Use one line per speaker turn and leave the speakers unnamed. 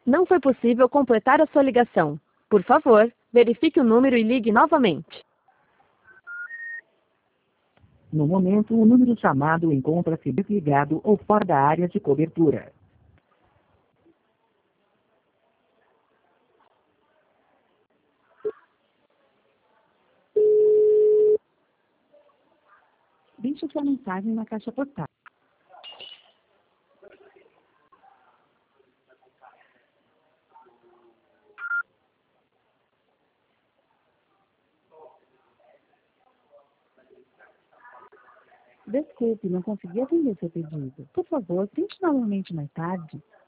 Não foi possível completar a sua ligação. Por favor, verifique o número e ligue novamente.
No momento, o número chamado encontra-se desligado ou fora da área de cobertura. Deixe sua mensagem na caixa postal. Desculpe, não consegui atender seu pedido. Por favor, tente novamente mais tarde.